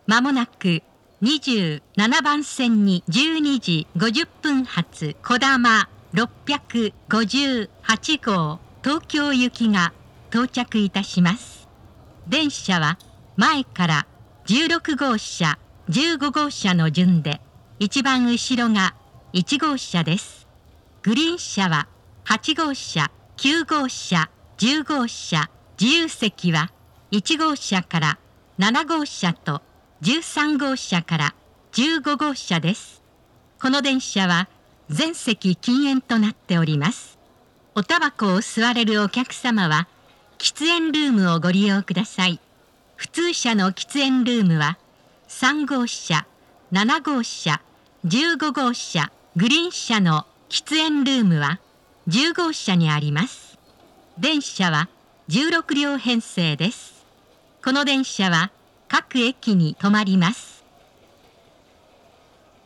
まもなく27番線に12時50分発こだま658号東京行きが到着いたします。電車は前から16号車、15号車の順で、一番後ろが1号車です。グリーン車は8号車、9号車、10号車、自由席は1号車から7号車と13号車から15号車です。この電車は全席禁煙となっております。おタバコを吸われるお客様は喫煙ルームをご利用ください。普通車の喫煙ルームは3号車、7号車、15号車、グリーン車の喫煙ルームは10号車にあります。電車は16両編成です。この電車は各駅に止まります。